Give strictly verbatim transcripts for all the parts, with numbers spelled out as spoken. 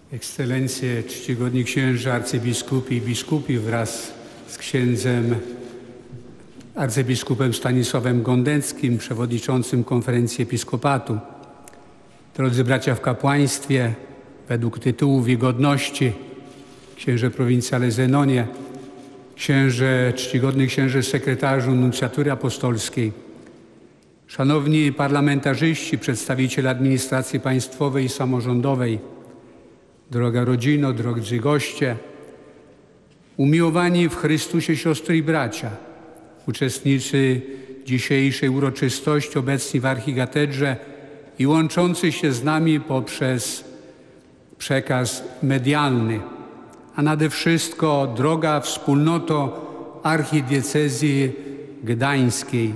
Ekscelencje, czcigodni księża, arcybiskupi i biskupi wraz z księdzem arcybiskupem Stanisławem Gondeckim, przewodniczącym Konferencji Episkopatu. Drodzy bracia w kapłaństwie, według tytułów i godności, księże prowincjale Zenonie, księże, czcigodny księże sekretarzu nuncjatury apostolskiej, szanowni parlamentarzyści, przedstawiciele administracji państwowej i samorządowej, droga rodzino, drodzy goście, umiłowani w Chrystusie siostry i bracia, uczestnicy dzisiejszej uroczystości obecni w archikatedrze i łączący się z nami poprzez przekaz medialny, a nade wszystko droga wspólnoto archidiecezji gdańskiej.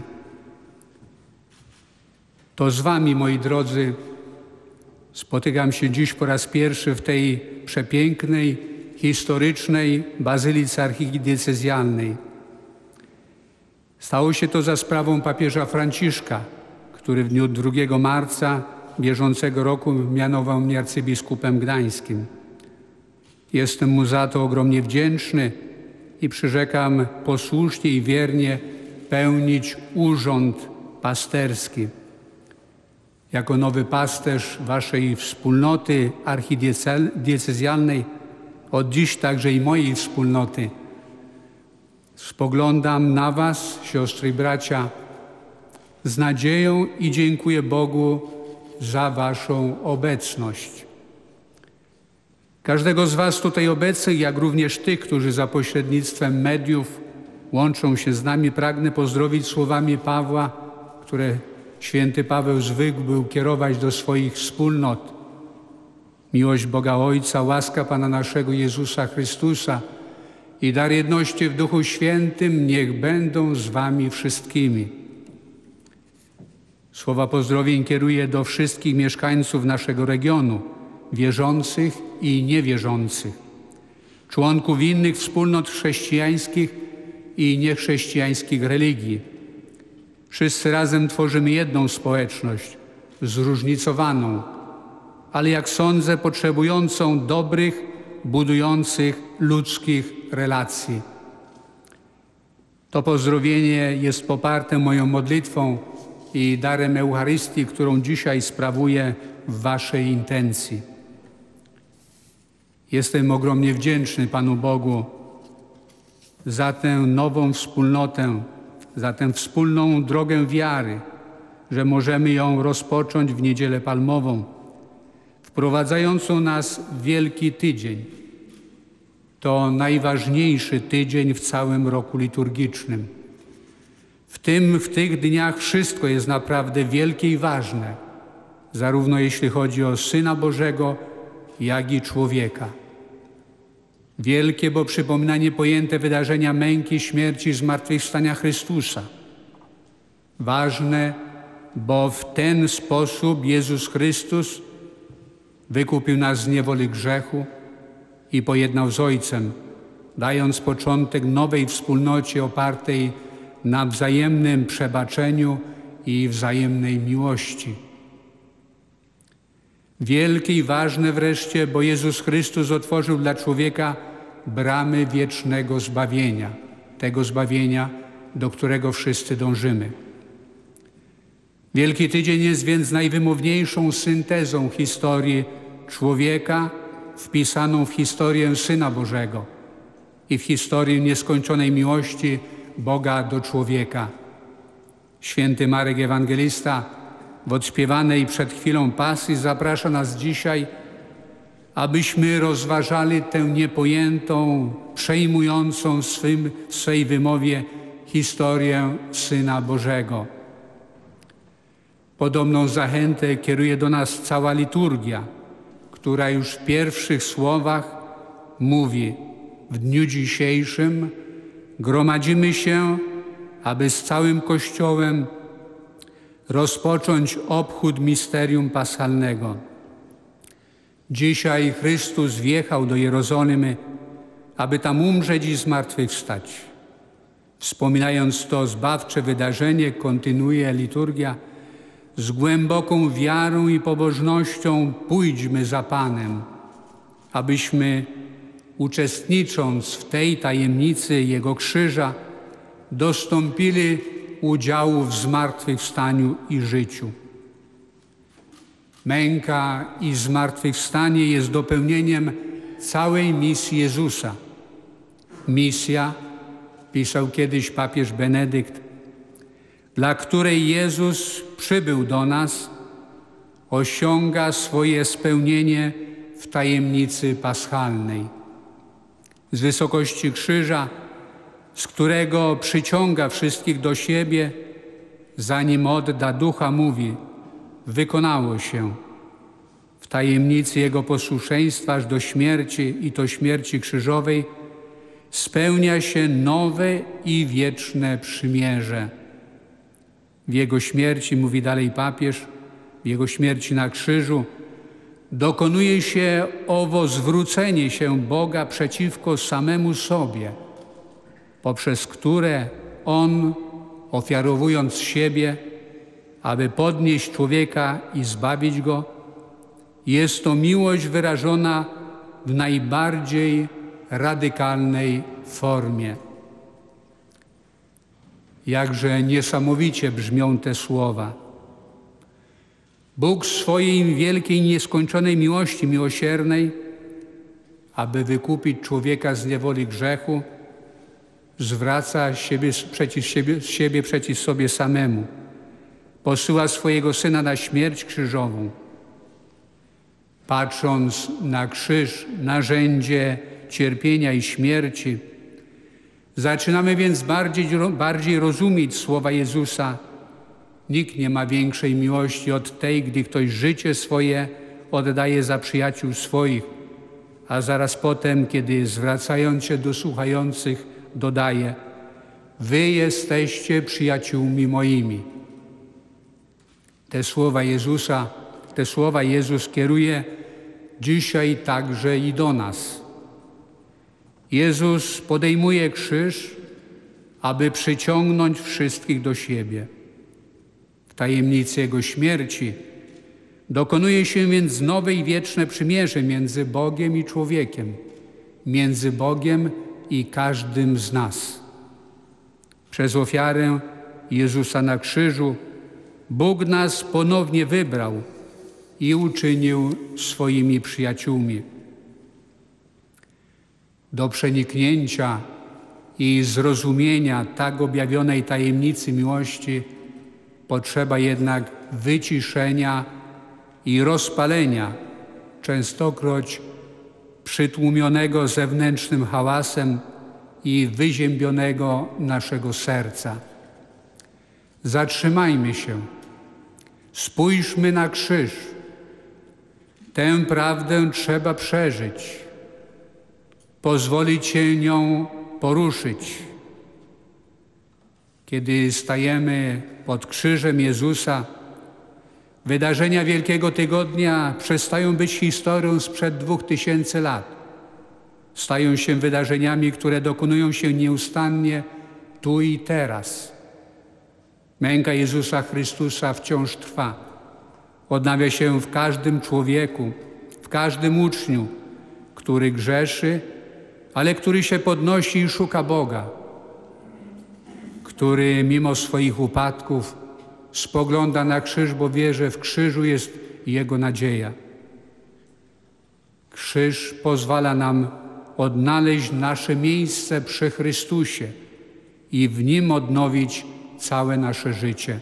To z wami, moi drodzy, spotykam się dziś po raz pierwszy w tej przepięknej, historycznej bazylice archidiecezjalnej. Stało się to za sprawą papieża Franciszka, który w dniu drugiego marca bieżącego roku mianował mnie arcybiskupem gdańskim. Jestem mu za to ogromnie wdzięczny i przyrzekam posłusznie i wiernie pełnić urząd pasterski. Jako nowy pasterz waszej wspólnoty archidiecezjalnej, od dziś także i mojej wspólnoty, spoglądam na was, siostry i bracia, z nadzieją i dziękuję Bogu za waszą obecność. Każdego z was tutaj obecnych, jak również tych, którzy za pośrednictwem mediów łączą się z nami, pragnę pozdrowić słowami Pawła, które święty Paweł zwykł był kierować do swoich wspólnot. Miłość Boga Ojca, łaska Pana naszego Jezusa Chrystusa i dar jedności w Duchu Świętym niech będą z wami wszystkimi. Słowa pozdrowień kieruję do wszystkich mieszkańców naszego regionu, wierzących i niewierzących, członków innych wspólnot chrześcijańskich i niechrześcijańskich religii. Wszyscy razem tworzymy jedną społeczność, zróżnicowaną, ale jak sądzę, potrzebującą dobrych, budujących ludzkich relacji. To pozdrowienie jest poparte moją modlitwą i darem Eucharystii, którą dzisiaj sprawuję w waszej intencji. Jestem ogromnie wdzięczny Panu Bogu za tę nową wspólnotę, za tę wspólną drogę wiary, że możemy ją rozpocząć w Niedzielę Palmową, wprowadzającą nas w Wielki Tydzień. To najważniejszy tydzień w całym roku liturgicznym. W tym, w tych dniach wszystko jest naprawdę wielkie i ważne, zarówno jeśli chodzi o Syna Bożego, jak i człowieka. Wielkie, bo przypomina niepojęte wydarzenia męki, śmierci i zmartwychwstania Chrystusa. Ważne, bo w ten sposób Jezus Chrystus wykupił nas z niewoli grzechu i pojednał z Ojcem, dając początek nowej wspólnocie opartej na wzajemnym przebaczeniu i wzajemnej miłości. Wielkie i ważne wreszcie, bo Jezus Chrystus otworzył dla człowieka bramy wiecznego zbawienia, tego zbawienia, do którego wszyscy dążymy. Wielki Tydzień jest więc najwymowniejszą syntezą historii człowieka wpisaną w historię Syna Bożego i w historię nieskończonej miłości Boga do człowieka. Święty Marek Ewangelista w odśpiewanej przed chwilą pasji zaprasza nas dzisiaj, abyśmy rozważali tę niepojętą, przejmującą w swym, w swej wymowie historię Syna Bożego. Podobną zachętę kieruje do nas cała liturgia, która już w pierwszych słowach mówi: w dniu dzisiejszym gromadzimy się, aby z całym Kościołem rozpocząć obchód misterium paschalnego. Dzisiaj Chrystus wjechał do Jerozolimy, aby tam umrzeć i zmartwychwstać. Wspominając to zbawcze wydarzenie, kontynuuje liturgia: z głęboką wiarą i pobożnością pójdźmy za Panem, abyśmy, uczestnicząc w tej tajemnicy Jego krzyża, dostąpili udziału w zmartwychwstaniu i życiu. Męka i zmartwychwstanie jest dopełnieniem całej misji Jezusa. Misja, pisał kiedyś papież Benedykt, dla której Jezus przybył do nas, osiąga swoje spełnienie w tajemnicy paschalnej. Z wysokości krzyża, z którego przyciąga wszystkich do siebie, zanim odda ducha, mówi: wykonało się. W tajemnicy Jego posłuszeństwa aż do śmierci i to śmierci krzyżowej spełnia się nowe i wieczne przymierze. W Jego śmierci, mówi dalej papież, w Jego śmierci na krzyżu dokonuje się owo zwrócenie się Boga przeciwko samemu sobie, poprzez które On, ofiarowując siebie, aby podnieść człowieka i zbawić go, jest to miłość wyrażona w najbardziej radykalnej formie. Jakże niesamowicie brzmią te słowa. Bóg w swojej wielkiej, nieskończonej miłości miłosiernej, aby wykupić człowieka z niewoli grzechu, zwraca siebie przeciw siebie, siebie przeciw sobie samemu. Posyła swojego Syna na śmierć krzyżową. Patrząc na krzyż, narzędzie cierpienia i śmierci, zaczynamy więc bardziej, bardziej rozumieć słowa Jezusa: nikt nie ma większej miłości od tej, gdy ktoś życie swoje oddaje za przyjaciół swoich, a zaraz potem, kiedy zwracając się do słuchających, dodaje: wy jesteście przyjaciółmi moimi. Te słowa Jezusa, te słowa Jezus kieruje dzisiaj także i do nas. Jezus podejmuje krzyż, aby przyciągnąć wszystkich do siebie. W tajemnicy Jego śmierci dokonuje się więc nowe i wieczne przymierze między Bogiem i człowiekiem, między Bogiem i każdym z nas. Przez ofiarę Jezusa na krzyżu Bóg nas ponownie wybrał i uczynił swoimi przyjaciółmi. Do przeniknięcia i zrozumienia tak objawionej tajemnicy miłości potrzeba jednak wyciszenia i rozpalenia, częstokroć przytłumionego zewnętrznym hałasem i wyziębionego naszego serca. Zatrzymajmy się, spójrzmy na krzyż. Tę prawdę trzeba przeżyć, pozwolić się nią poruszyć. Kiedy stajemy pod krzyżem Jezusa, wydarzenia Wielkiego Tygodnia przestają być historią sprzed dwóch tysięcy lat. Stają się wydarzeniami, które dokonują się nieustannie tu i teraz. Męka Jezusa Chrystusa wciąż trwa. Odnawia się w każdym człowieku, w każdym uczniu, który grzeszy, ale który się podnosi i szuka Boga, który mimo swoich upadków spogląda na krzyż, bo wie, że w krzyżu jest jego nadzieja. Krzyż pozwala nam odnaleźć nasze miejsce przy Chrystusie i w Nim odnowić całe nasze życie.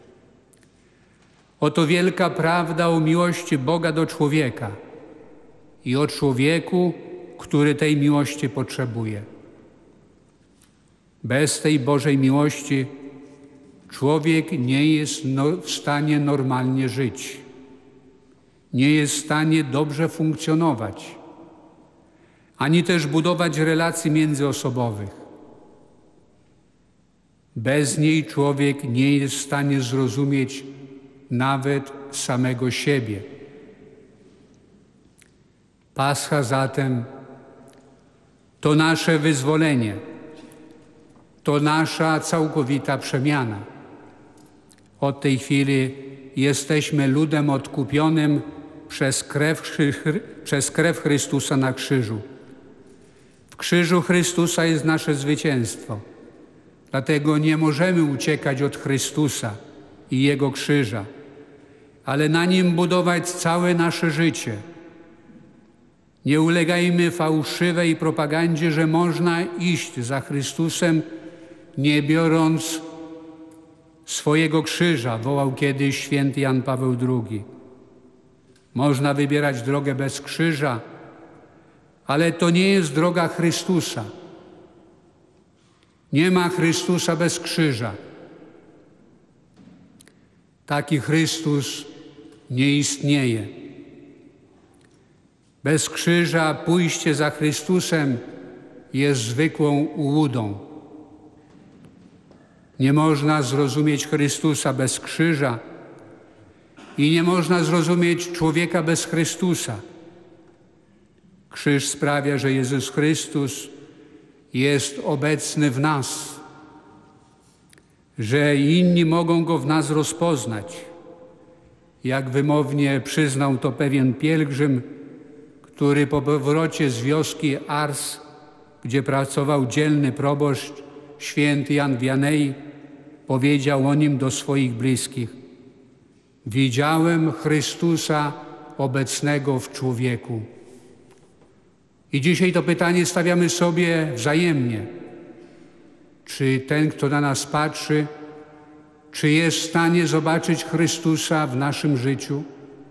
Oto wielka prawda o miłości Boga do człowieka i o człowieku, który tej miłości potrzebuje. Bez tej Bożej miłości człowiek nie jest no, w stanie normalnie żyć, nie jest w stanie dobrze funkcjonować, ani też budować relacji międzyosobowych. Bez niej człowiek nie jest w stanie zrozumieć nawet samego siebie. Pascha zatem to nasze wyzwolenie, to nasza całkowita przemiana. Od tej chwili jesteśmy ludem odkupionym przez krew, przez krew Chrystusa na krzyżu. W krzyżu Chrystusa jest nasze zwycięstwo. Dlatego nie możemy uciekać od Chrystusa i Jego krzyża, ale na Nim budować całe nasze życie. Nie ulegajmy fałszywej propagandzie, że można iść za Chrystusem, nie biorąc swojego krzyża, wołał kiedyś święty Jan Paweł drugi. Można wybierać drogę bez krzyża, ale to nie jest droga Chrystusa. Nie ma Chrystusa bez krzyża. Taki Chrystus nie istnieje. Bez krzyża pójście za Chrystusem jest zwykłą ułudą. Nie można zrozumieć Chrystusa bez krzyża i nie można zrozumieć człowieka bez Chrystusa. Krzyż sprawia, że Jezus Chrystus jest obecny w nas, że inni mogą Go w nas rozpoznać. Jak wymownie przyznał to pewien pielgrzym, który po powrocie z wioski Ars, gdzie pracował dzielny proboszcz, święty Jan Wianej, powiedział o Nim do swoich bliskich: widziałem Chrystusa obecnego w człowieku. I dzisiaj to pytanie stawiamy sobie wzajemnie. Czy ten, kto na nas patrzy, czy jest w stanie zobaczyć Chrystusa w naszym życiu?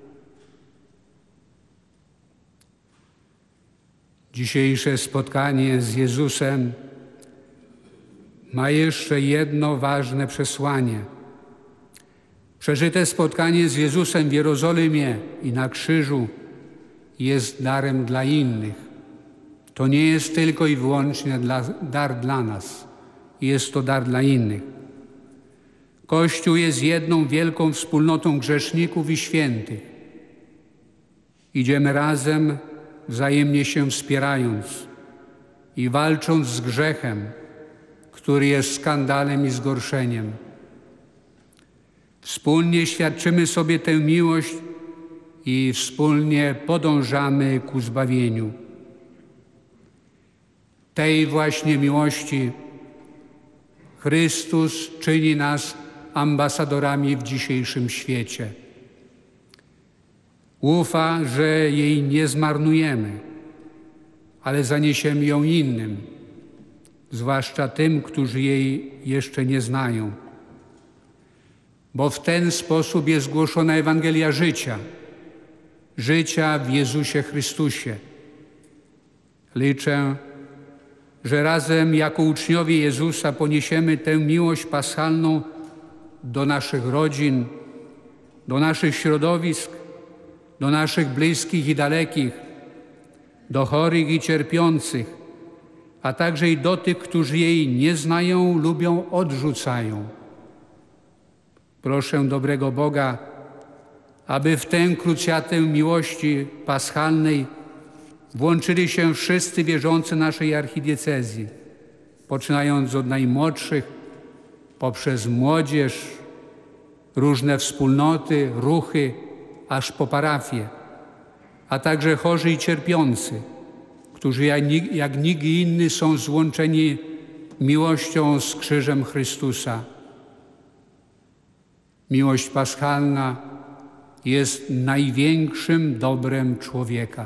Dzisiejsze spotkanie z Jezusem ma jeszcze jedno ważne przesłanie. Przeżyte spotkanie z Jezusem w Jerozolimie i na krzyżu jest darem dla innych. To nie jest tylko i wyłącznie dla, dar dla nas. Jest to dar dla innych. Kościół jest jedną wielką wspólnotą grzeszników i świętych. Idziemy razem, wzajemnie się wspierając i walcząc z grzechem, który jest skandalem i zgorszeniem. Wspólnie świadczymy sobie tę miłość i wspólnie podążamy ku zbawieniu. Tej właśnie miłości Chrystus czyni nas ambasadorami w dzisiejszym świecie. Ufa, że jej nie zmarnujemy, ale zaniesiemy ją innym, zwłaszcza tym, którzy jej jeszcze nie znają. Bo w ten sposób jest głoszona Ewangelia życia, życia w Jezusie Chrystusie. Liczę, że razem jako uczniowie Jezusa poniesiemy tę miłość paschalną do naszych rodzin, do naszych środowisk, do naszych bliskich i dalekich, do chorych i cierpiących, a także i do tych, którzy jej nie znają lub ją odrzucają. Proszę dobrego Boga, aby w tę krucjatę miłości paschalnej włączyli się wszyscy wierzący naszej archidiecezji, poczynając od najmłodszych, poprzez młodzież, różne wspólnoty, ruchy, aż po parafię, a także chorzy i cierpiący, którzy jak, jak nikt inny są złączeni miłością z krzyżem Chrystusa. Miłość paschalna jest największym dobrem człowieka.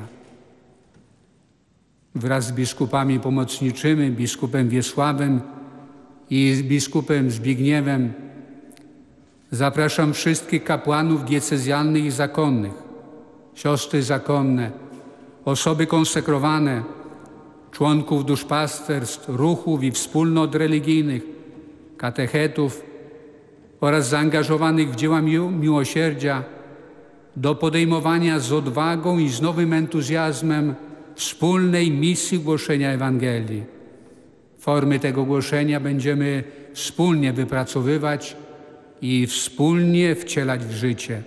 Wraz z biskupami pomocniczymi, biskupem Wiesławem i z biskupem Zbigniewem zapraszam wszystkich kapłanów diecezjalnych i zakonnych, siostry zakonne, osoby konsekrowane, członków duszpasterstw, ruchów i wspólnot religijnych, katechetów oraz zaangażowanych w dzieła miłosierdzia do podejmowania z odwagą i z nowym entuzjazmem wspólnej misji głoszenia Ewangelii. Formy tego głoszenia będziemy wspólnie wypracowywać i wspólnie wcielać w życie.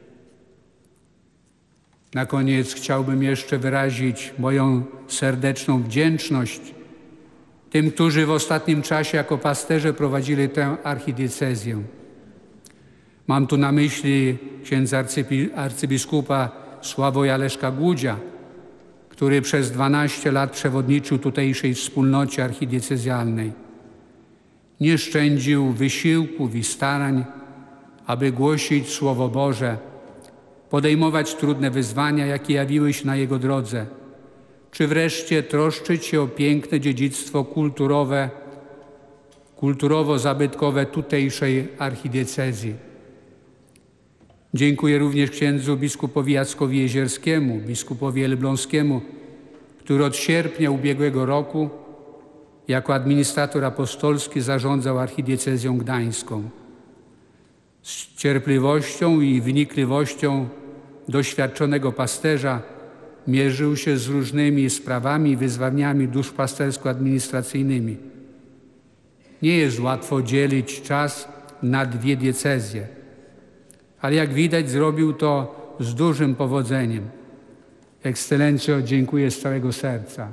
Na koniec chciałbym jeszcze wyrazić moją serdeczną wdzięczność tym, którzy w ostatnim czasie jako pasterze prowadzili tę archidiecezję. Mam tu na myśli księdza arcybiskupa Sławoja Leszka Gudzia, który przez dwanaście lat przewodniczył tutejszej wspólnocie archidiecezjalnej. Nie szczędził wysiłków i starań, aby głosić Słowo Boże, podejmować trudne wyzwania, jakie jawiły się na jego drodze, czy wreszcie troszczyć się o piękne dziedzictwo kulturowe, kulturowo-zabytkowe tutejszej archidiecezji. Dziękuję również księdzu biskupowi Jackowi Jezierskiemu, biskupowi elbląskiemu, który od sierpnia ubiegłego roku jako administrator apostolski zarządzał archidiecezją gdańską. Z cierpliwością i wnikliwością doświadczonego pasterza mierzył się z różnymi sprawami i wyzwaniami duszpastersko-administracyjnymi. Nie jest łatwo dzielić czas na dwie diecezje, ale jak widać zrobił to z dużym powodzeniem. Ekscelencjo, dziękuję z całego serca.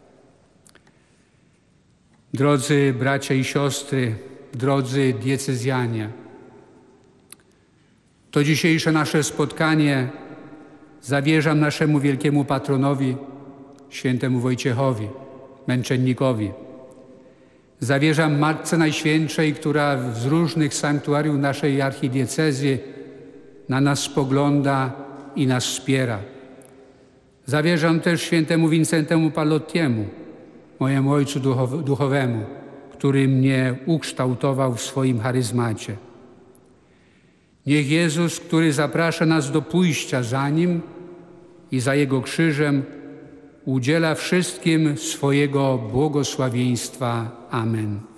Drodzy bracia i siostry, drodzy diecezjanie, to dzisiejsze nasze spotkanie zawierzam naszemu wielkiemu patronowi, świętemu Wojciechowi, męczennikowi. Zawierzam Matce Najświętszej, która z różnych sanktuariów naszej archidiecezji na nas spogląda i nas wspiera. Zawierzam też świętemu Wincentemu Palottiemu, mojemu ojcu duchowemu, który mnie ukształtował w swoim charyzmacie. Niech Jezus, który zaprasza nas do pójścia za Nim i za Jego krzyżem, udziela wszystkim swojego błogosławieństwa. Amen.